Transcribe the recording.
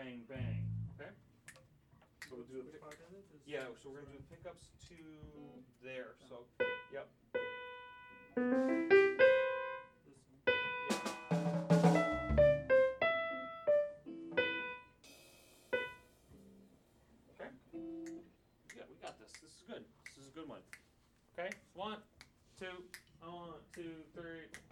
bang, bang. Okay? So we'll do the Which part of it is yeah, so we're gonna do the pickups to there. So, yep. this one. Okay. Yeah, we got this. This is good. This is a good one. Okay. 1, 2, 1, 2, 3.